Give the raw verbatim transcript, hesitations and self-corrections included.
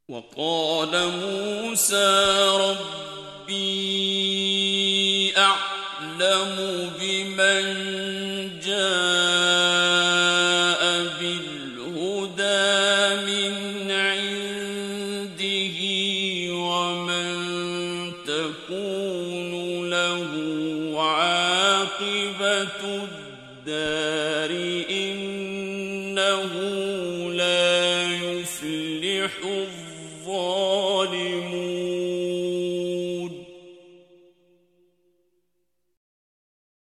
وقال موسى ربي أعلم بمن جاء بالهدى من عنده ومن تكون له عاقبة الدار إنه لا يفلح الظالمون.